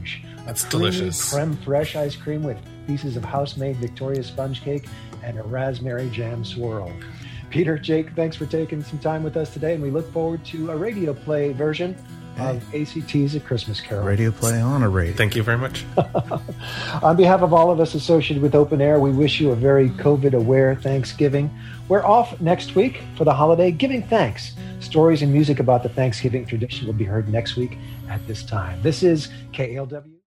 That's creamy delicious. creme fraiche ice cream with pieces of house-made Victoria sponge cake and a raspberry jam swirl. Peter, Jake, thanks for taking some time with us today, and we look forward to a radio play version of A C T's A Christmas Carol. Radio play on a radio. Thank you very much. On behalf of all of us associated with Open Air, we wish you a very COVID-aware Thanksgiving. We're off next week for the holiday, giving thanks. Stories and music about the Thanksgiving tradition will be heard next week at this time. This is K A L W.